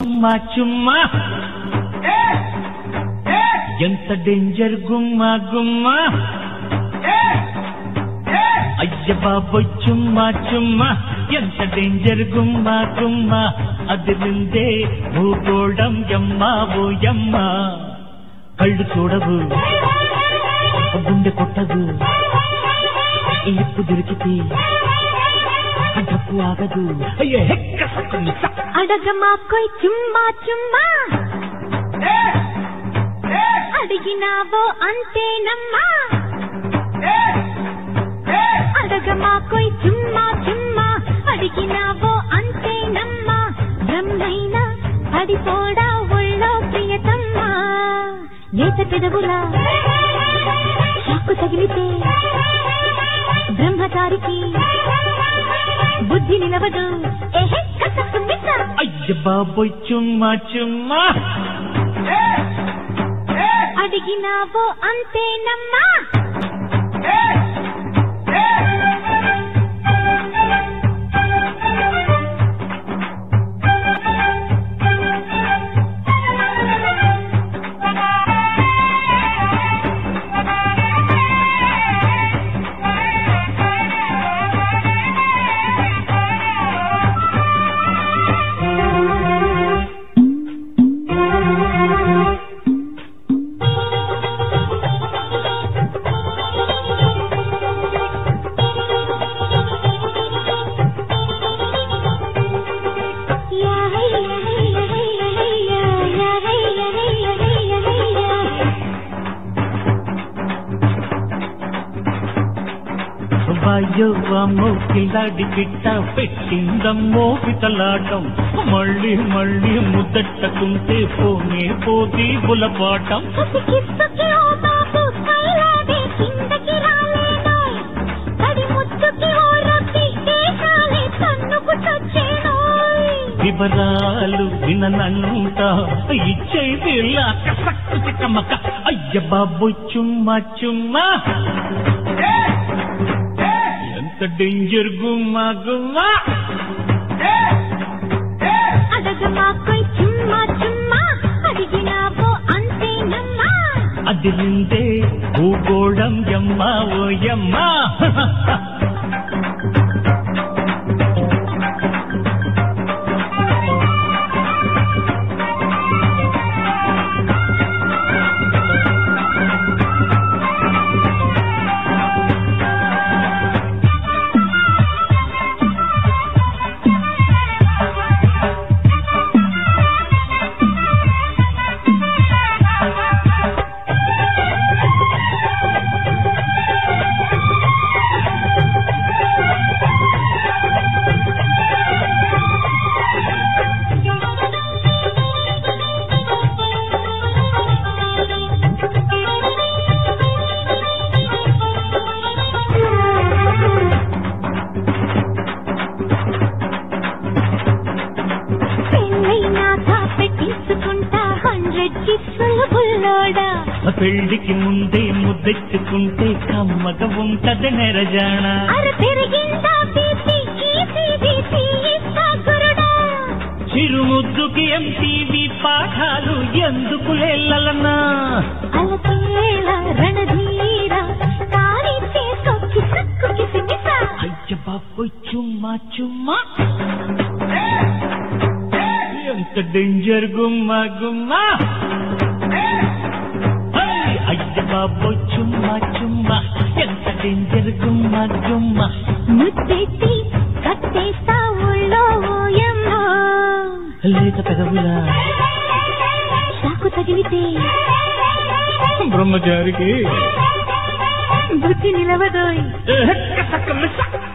చుమ్మా చుమ్మా ఎంత డేంజర్ గుమ్మా గుమ్మా అయ్య బాబోయ్ చుమ్మా చుమ్మా ఎంత డేంజర్ గుమ్మా గుమ్మా అదిరిందే భూగోళం యమ్మా ఓ యమ్మ కళ్ళు చూడవు గుండె కొట్టదు ఇప్పు దొరికితే డబ్బు ఆగదు అడగమా కొయ్ చుమ్మా చుమ్మా అడిగినావో అంతేనమ్మా అడగమా కొయ్ చుమ్మా చుమ్మా అడిగినావో అంతేనమ్మా బ్రహ్మైనా పడిపోడా ఒళ్ళో ప్రియతమ్మా నేత పెదవులా షాకు తగిలితే బ్రహ్మచారికి బుద్ధి నిలవదు అయ్య బాబోయ్ చుమ్మా చుమ్మా అడిగినావో అంతేనమ్మా వాయ్యవ్వమ్మో కిలాడి పిట్ట పెట్టిందమ్మో పితలాటం మళ్ళీ మళ్ళీ ముద్దట్టుకుంటే పోనే పోతి బులపాటం వివరాలు వినంత ఇచ్చేది సక్కు చిక్కమ్మక్క అయ్య బాబు చుమ్మా చుమ్మా ఎంత డేంజర్ గుమ్మా గుమ్మా అడగమా కొయ్ చుమ్మా చుమ్మా అడిగినావో అంతేనమ్మా అదిరిందే భూగోళం యమ్మా ఓ యమ్మా పెళ్లికి ముందే ముద్దెచ్చుకుంటే కమ్మగా ఉంటది నెరజాణ చిరుముద్దుకి ఎంటీవీ పాఠాలు ఎందుకు లేలనా అయ్య బాబోయ్ చుమ్మా చుమ్మా ఎంత డేంజర్ గుమ్మా గుమ్మా అయ్య బాబోయ్ చుమ్మా చుమ్మా ఎంత డేంజర్ గుమ్మా గుమ్మా ముద్దెట్టి కట్టేస్తా ఊళ్ళో ఓయమ్మా లేత పెదవులా షాకు తగిలితే బ్రహ్మచారికి బుద్ధి నిలవదోయ్ సక్క